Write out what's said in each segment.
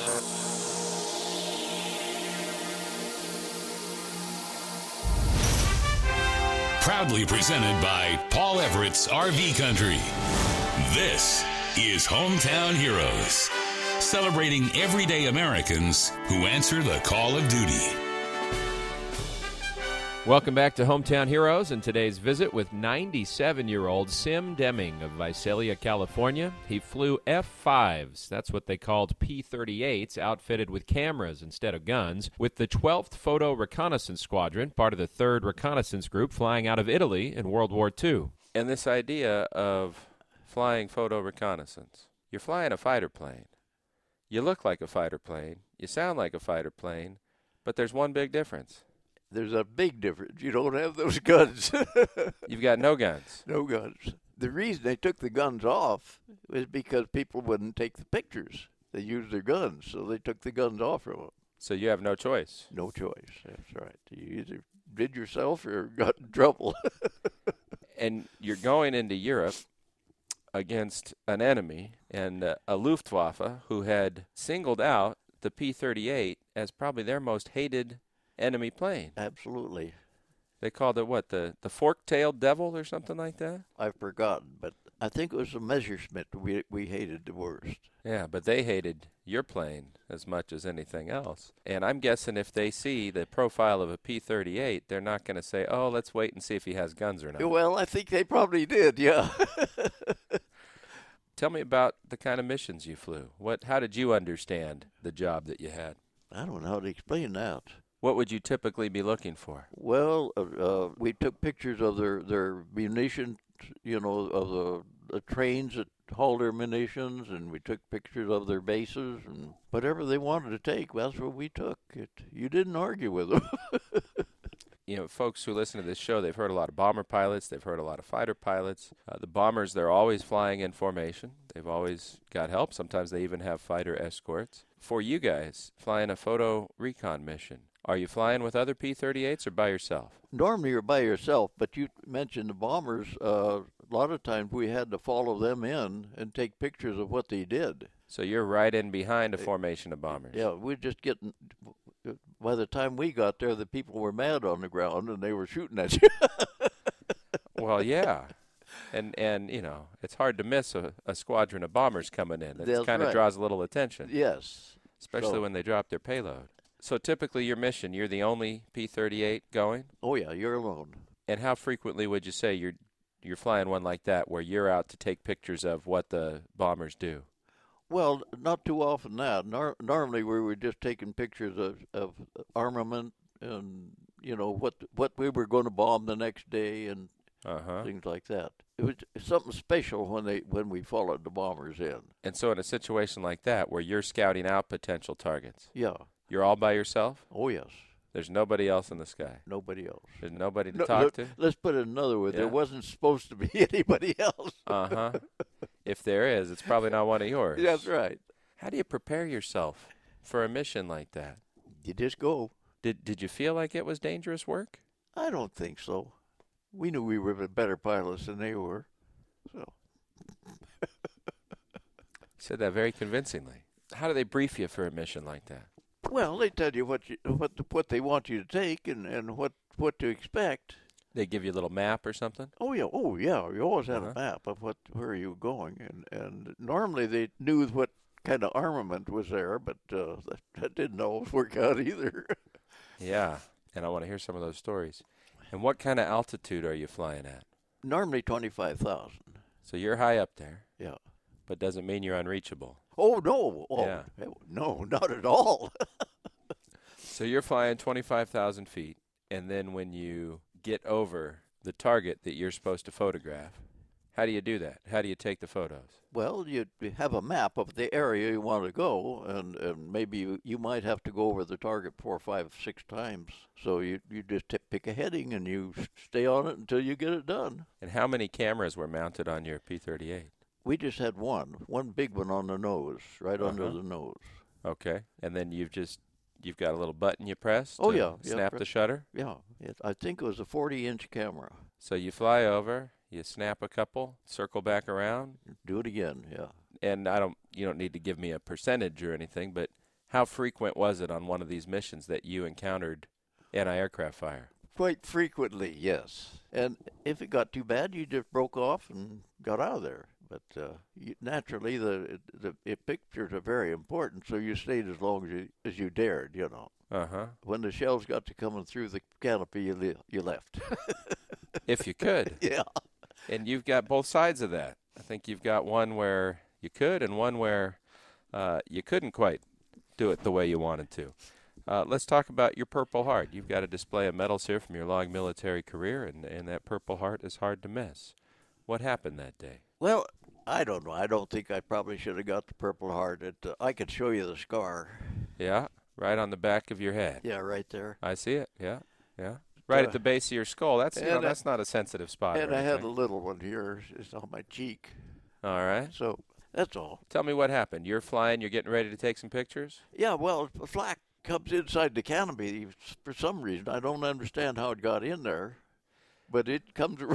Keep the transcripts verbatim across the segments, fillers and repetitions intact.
Proudly presented by Paul Everett's R V Country. This is Hometown Heroes, celebrating everyday Americans who answer the call of duty. Welcome back to Hometown Heroes and today's visit with ninety-seven-year-old Sim Deming of Visalia, California. He flew F fives, that's what they called P thirty-eights, outfitted with cameras instead of guns, with the twelfth Photo Reconnaissance Squadron, part of the third Reconnaissance Group, flying out of Italy in World War Two. And this idea of flying photo reconnaissance, you're flying a fighter plane. You look like a fighter plane, you sound like a fighter plane, but there's one big difference. There's a big difference. You don't have those guns. You've got no guns. No guns. The reason they took the guns off was because people wouldn't take the pictures. They used their guns, so they took the guns off from them. So you have no choice. No choice. That's right. You either did yourself or got in trouble. And you're going into Europe against an enemy and uh, a Luftwaffe who had singled out the P thirty-eight as probably their most hated enemy plane. Absolutely. They called it what, the, the fork-tailed devil or something like that? I've forgotten, but I think it was the Messerschmitt we we hated the worst. Yeah, but they hated your plane as much as anything else. And I'm guessing if they see the profile of a P thirty-eight, they're not going to say, oh, let's wait and see if he has guns or not. Well, I think they probably did, yeah. Tell me about the kind of missions you flew. What? How did you understand the job that you had? I don't know how to explain that. What would you typically be looking for? Well, uh, uh, we took pictures of their, their munitions, you know, of the, the trains that haul their munitions, and we took pictures of their bases, and whatever they wanted to take, that's what we took. It, you didn't argue with them. You know, folks who listen to this show, they've heard a lot of bomber pilots. They've heard a lot of fighter pilots. Uh, the bombers, they're always flying in formation. They've always got help. Sometimes they even have fighter escorts. For you guys, flying a photo recon mission, are you flying with other P thirty-eights or by yourself? Normally you're by yourself, but you mentioned the bombers. Uh, a lot of times we had to follow them in and take pictures of what they did. So you're right in behind a formation of bombers. Yeah, we're just getting... By the time we got there, the people were mad on the ground, and they were shooting at you. Well, yeah. And, and you know, it's hard to miss a, a squadron of bombers coming in. It kind of right. draws a little attention. Yes. Especially so, when they drop their payload. So typically your mission, you're the only P thirty-eight going? Oh, yeah, you're alone. And how frequently would you say you're you're flying one like that where you're out to take pictures of what the bombers do? Well, not too often that. Nor- normally we were just taking pictures of, of armament and, you know, what what we were going to bomb the next day and uh-huh. things like that. It was something special when they when we followed the bombers in. And so in a situation like that where you're scouting out potential targets, yeah, you're all by yourself? Oh, yes. There's nobody else in the sky? Nobody else. There's nobody to no, talk look, to? Let's put it another way. Yeah. There wasn't supposed to be anybody else. Uh-huh. If there is, it's probably not one of yours. That's right. How do you prepare yourself for a mission like that? You just go. Did Did you feel like it was dangerous work? I don't think so. We knew we were better pilots than they were. So. You said that very convincingly. How do they brief you for a mission like that? Well, they tell you what you, what what they want you to take and, and what, what to expect. They give you a little map or something? Oh yeah, oh yeah. You always had uh-huh. a map of what where you were going, and and normally they knew what kind of armament was there, but uh, that, that didn't always work out either. Yeah, and I want to hear some of those stories. And what kind of altitude are you flying at? Normally twenty-five thousand. So you're high up there. Yeah. But doesn't mean you're unreachable. Oh, no. Oh, yeah. No, not at all. So you're flying twenty-five thousand feet, and then when you get over the target that you're supposed to photograph, how do you do that? How do you take the photos? Well, you have a map of the area you want to go, and, and maybe you, you might have to go over the target four, five, six times. So you, you just t- pick a heading, and you stay on it until you get it done. And how many cameras were mounted on your P thirty-eight? We just had one, one big one on the nose, right uh-huh. under the nose. Okay, and then you've just you've got a little button you press. Oh to yeah, snap yeah, the shutter. Yeah, it, I think it was a forty-inch camera. So you fly over, you snap a couple, circle back around, do it again. Yeah. And I don't, you don't need to give me a percentage or anything, but How frequent was it on one of these missions that you encountered anti-aircraft fire? Quite frequently, yes. And if it got too bad, you just broke off and got out of there. But uh, you, naturally, the, the the pictures are very important, so you stayed as long as you as you dared, you know. Uh-huh. When the shells got to coming through the canopy, you, le- you left. If you could. Yeah. And you've got both sides of that. I think you've got one where you could and one where uh, you couldn't quite do it the way you wanted to. Uh, let's talk about your Purple Heart. You've got a display of medals here from your long military career, and, and that Purple Heart is hard to miss. What happened that day? Well, I don't know. I don't think I probably should have got the Purple Heart. It, uh, I could show you the scar. Yeah, right on the back of your head. Yeah, right there. I see it. Yeah, yeah. Right Uh, at the base of your skull. That's you know, and I- that's not a sensitive spot. And or I had a anything. little one here. It's on my cheek. All right. So that's all. Tell me what happened. You're flying. You're getting ready to take some pictures. Yeah, well, the flak comes inside the canopy for some reason. I don't understand how it got in there, but it comes around.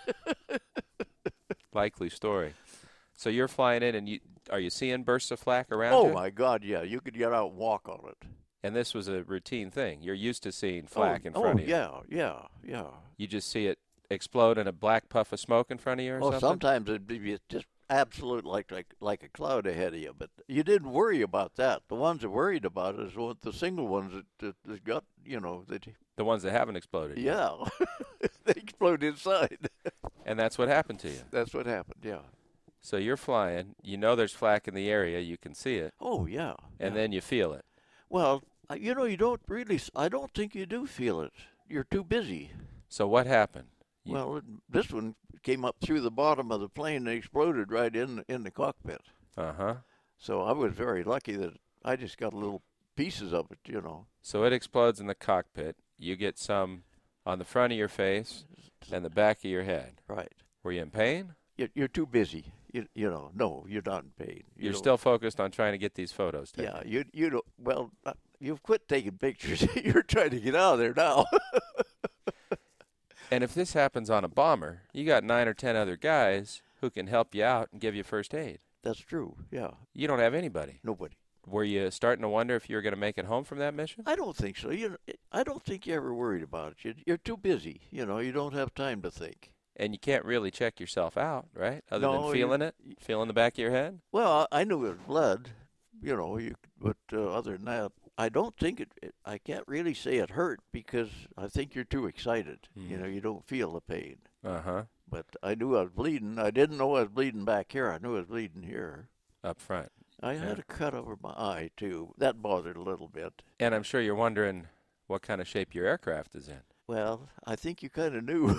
Likely story. So you're flying in, and you are you seeing bursts of flak around Oh, you? my God, yeah. You could get out and walk on it. And this was a routine thing. You're used to seeing flak oh, in front oh, of you. yeah, yeah, yeah. You just see it explode in a black puff of smoke in front of you or Oh, something? sometimes it'd be just absolute like, like like a cloud ahead of you. But you didn't worry about that. The ones that worried about it is what the single ones that, that, that got, you know, that The ones that haven't exploded yet. yeah, they explode inside. And that's what happened to you. That's what happened. Yeah. So you're flying. You know there's flak in the area. You can see it. Oh, yeah. And yeah. then you feel it. Well, uh, you know, you don't really. s- I don't think you do feel it. You're too busy. So what happened? You- Well, it, this one came up through the bottom of the plane and exploded right in in the cockpit. Uh-huh. So I was very lucky that I just got little pieces of it, you know. So it explodes in the cockpit. You get some on the front of your face and the back of your head. Right. Were you in pain? You're, you're too busy. You, you know, no, you're not in pain. You You're don't- still focused on trying to get these photos taken. Yeah, you you don't. Well, uh, you've quit taking pictures. You're trying to get out of there now. And if this happens on a bomber, you got nine or ten other guys who can help you out and give you first aid. That's true. Yeah, You don't have anybody. nobody. Were you starting to wonder if you were going to make it home from that mission? I don't think so. You know, I don't think you're ever worried about it. You, you're too busy. You know, you don't have time to think. And you can't really check yourself out, right? Other No, than feeling you- it, feeling the back of your head. Well, I, I knew it was blood. You know, you, but uh, other than that, I don't think it, it. I can't really say it hurt because I think you're too excited. You know, you don't feel the pain. Uh huh. But I knew I was bleeding. I didn't know I was bleeding back here. I knew I was bleeding here. Up front. I Yeah. had a cut over my eye too. That bothered a little bit. And I'm sure you're wondering what kind of shape your aircraft is in. Well, I think you kind of knew.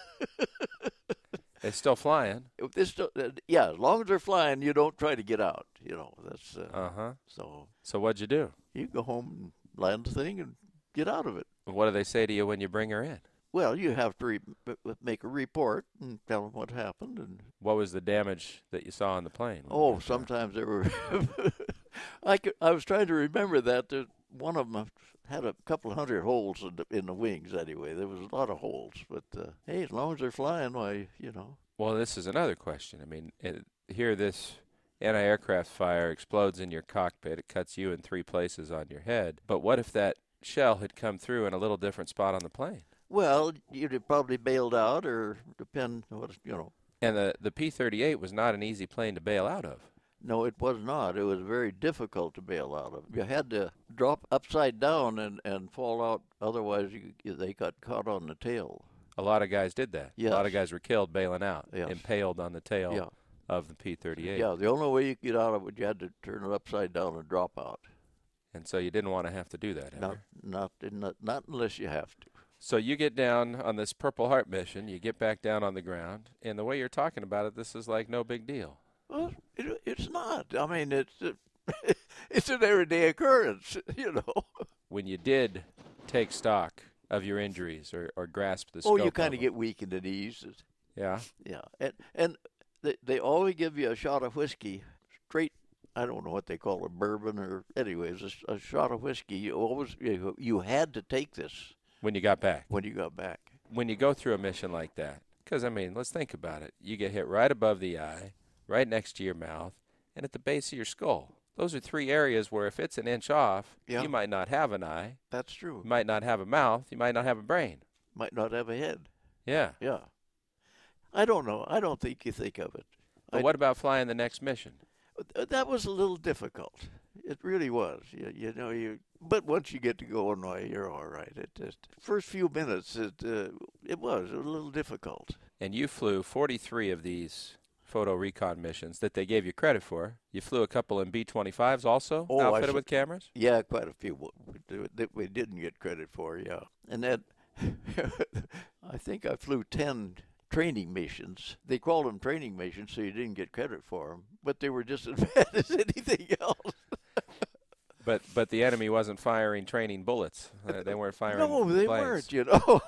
It's still flying. If this, uh, yeah, as long as they're flying, you don't try to get out. You know, that's uh, Uh huh. so. So what'd you do? You go home and land the thing and get out of it. What do they say to you when you bring her in? Well, you have to re- make a report and tell them what happened. And What was the damage that you saw on the plane? when you oh, got there? sometimes there were. I could, I was trying to remember that. There, one of them had a couple of hundred holes in the, in the wings. Anyway, there was a lot of holes. But uh, hey, as long as they're flying, why, you know. Well, this is another question. I mean, it, here this anti-aircraft fire explodes in your cockpit. It cuts you in three places on your head. But what if that shell had come through in a little different spot on the plane? Well, you'd have probably bailed out, or depend what you know. And the the P thirty-eight was not an easy plane to bail out of. No, it was not. It was very difficult to bail out of. You had to drop upside down and, and fall out. Otherwise, you, they got caught on the tail. A lot of guys did that. A lot of Yes. guys were killed bailing out, Yes. impaled on the tail Yeah. of the P thirty-eight. Yeah, the only way you could get out of it, you had to turn it upside down and drop out. And so you didn't want to have to do that Not, ever. not, not, not unless you have to. So you get down on this Purple Heart mission, you get back down on the ground, and the way you're talking about it, this is like no big deal. Well, it, it's not. I mean, it's it's an everyday occurrence, you know. When you did take stock of your injuries or, or grasp the Oh, scope you kind of of get weak in the knees. It's- Yeah. Yeah, and and they they always give you a shot of whiskey, straight. I don't know what they call it, bourbon or anyways, a, a shot of whiskey. You always you, you had to take this When you got back. when you got back. When you go through a mission like that, because, I mean, let's think about it. You get hit right above the eye, right next to your mouth, and at the base of your skull. Those are three areas where if it's an inch off, Yeah. you might not have an eye, That's true. you might not have a mouth, you might not have a brain. Might not have a head. Yeah. Yeah. I don't know. I don't think you think of it. But I- what about flying the next mission? Uh, That was a little difficult. It really was. You, you know, you. But once you get to going, why, you're all right. It just first few minutes, it uh, it was a little difficult. And you flew forty-three of these photo recon missions that they gave you credit for. You flew a couple in B twenty-fives also, Oh, I outfitted s- with cameras? Yeah, quite a few we- we- that we didn't get credit for. Yeah, and then I think I flew ten training missions. They called them training missions, so you didn't get credit for them, but they were just as bad as anything else. But but the enemy wasn't firing training bullets. Uh, They weren't firing No, they planes. weren't, you know.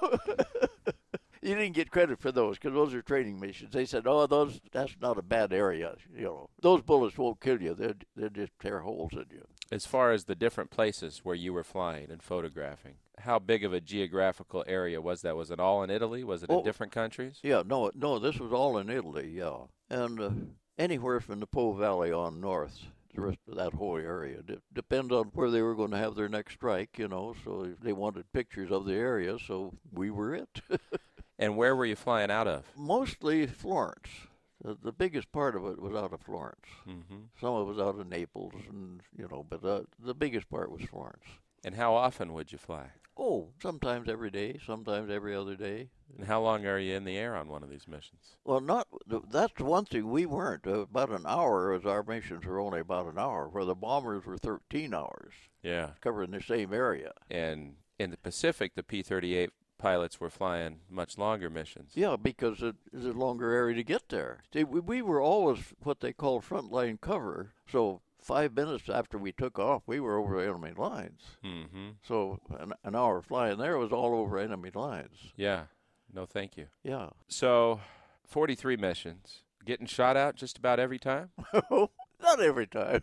You didn't get credit for those because those are training missions. They said, oh, those that's not a bad area. You know, those bullets won't kill you. They'll, they'll just tear holes in you. As far as the different places where you were flying and photographing, how big of a geographical area was that? Was it all in Italy? Was it in Oh. different countries? Yeah, no, no, this was all in Italy, yeah. And uh, anywhere from the Po Valley on north, the rest of that whole area. De- depends on where they were going to have their next strike, you know, so they wanted pictures of the area, so we were it. And where were you flying out of? Mostly Florence. The, the biggest part of it was out of Florence. Mm-hmm. Some of it was out of Naples, and you know, but uh, the biggest part was Florence. And how often would you fly? Oh, sometimes every day, sometimes every other day. And how long are you in the air on one of these missions? Well, not that's the one thing we weren't. Uh, about an hour, as our missions were only about an hour, where the bombers were thirteen hours, Yeah. covering the same area. And in the Pacific, the P thirty-eight pilots were flying much longer missions. Yeah, because it is a longer area to get there. See, we, we were always what they call frontline cover. So five minutes after we took off, we were over enemy lines. Mm-hmm. So an, an hour flying there was all over enemy lines. Yeah. No, thank you. Yeah. So, forty-three missions. Getting shot out just about every time, Not every time.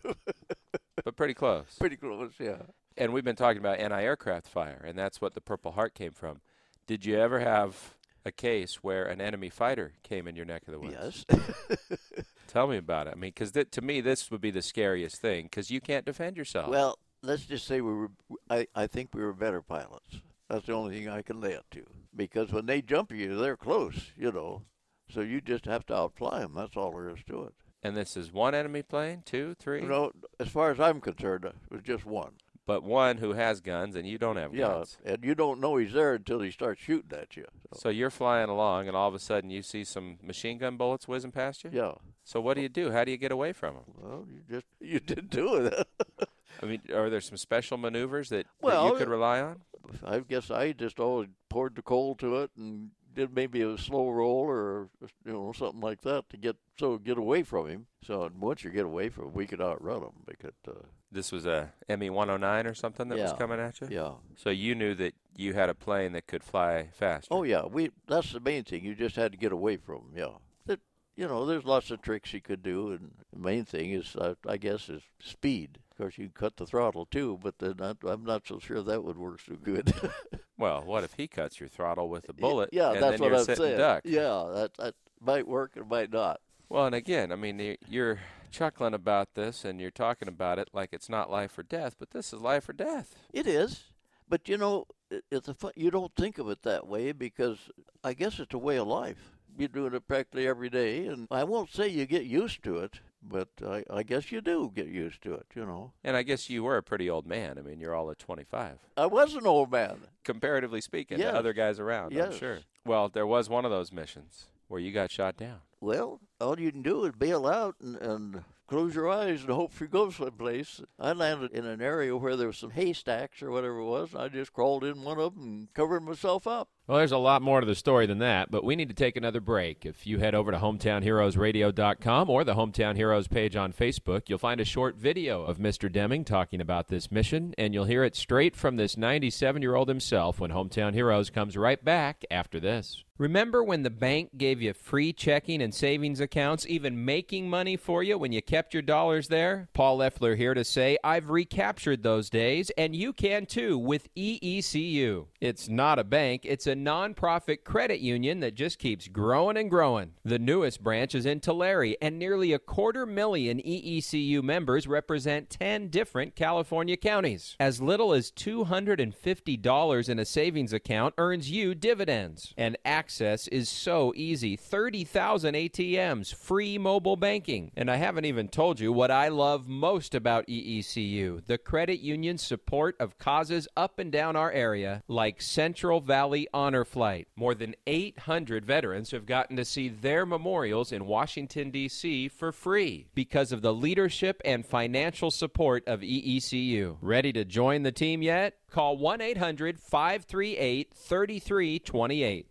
but pretty close. Pretty close, yeah. And we've been talking about anti-aircraft fire, and that's what the Purple Heart came from. Did you ever have a case where an enemy fighter came in your neck of the woods? Yes. Tell me about it. I mean, because th- to me, this would be the scariest thing, because you can't defend yourself. Well, let's just say we were. I, I think we were better pilots. That's the only thing I can lay it to. Because when they jump you, they're close, you know. So you just have to outfly them. That's all there is to it. And this is one enemy plane, two, three? You know, as far as I'm concerned, it was just one. But one who has guns and you don't have Yeah, guns. and you don't know he's there until he starts shooting at you. So, So you're flying along, and all of a sudden you see some machine gun bullets whizzing past you? yeah. So what do you do? How do you get away from them? Well, you just you did do it. I mean, are there some special maneuvers that, that Well, you could rely on? I guess I just always poured the coal to it and did maybe a slow roll or you know something like that to get so get away from him. So once you get away from him, we could outrun him because uh, This was a M E one oh nine or something that was Yeah. coming at you? yeah. So you knew that you had a plane that could fly faster. Oh yeah, we that's the main thing. You just had to get away from him. Yeah. That you know, there's lots of tricks you could do, and the main thing is uh, I guess is speed. Of course, you can cut the throttle too, but then I, I'm not so sure that would work so good. Well, what if he cuts your throttle with a bullet? Yeah, and that's then what you're I'm sitting saying. duck? Yeah, that that might work. It might not. Well, and again, I mean, y- you're chuckling about this and you're talking about it like it's not life or death, but this is life or death. It is, but you know, it, it's a fun, you don't think of it that way because I guess it's a way of life. You're doing it practically every day, and I won't say you get used to it, but I, I guess you do get used to it. You know, And I guess you were a pretty old man. I mean, you're all at twenty-five, I was an old man. comparatively speaking Yes. to other guys around, I'm Yes. sure. Well, there was one of those missions where you got shot down. Well, all you can do is bail out and, and close your eyes and hope you go someplace. I landed in an area where there was some haystacks or whatever it was, and I just crawled in one of them and covered myself up. Well, there's a lot more to the story than that, but we need to take another break. If you head over to hometown heroes radio dot com or the Hometown Heroes page on Facebook, you'll find a short video of Mister Deming talking about this mission, and you'll hear it straight from this ninety-seven-year-old himself when Hometown Heroes comes right back after this. Remember when the bank gave you free checking and savings accounts, even making money for you when you kept your dollars there? Paul Leffler here to say I've recaptured those days, and you can too with E E C U. It's not a bank, it's a a nonprofit credit union that just keeps growing and growing. The newest branch is in Tulare, and nearly a quarter million E E C U members represent ten different California counties. As little as two hundred fifty dollars in a savings account earns you dividends. And access is so easy. thirty thousand A T Ms, free mobile banking. And I haven't even told you what I love most about E E C U, the credit union's support of causes up and down our area, like Central Valley Honor Flight. More than eight hundred veterans have gotten to see their memorials in Washington, D C for free because of the leadership and financial support of E E C U. Ready to join the team yet? Call one eight hundred five three eight three three two eight.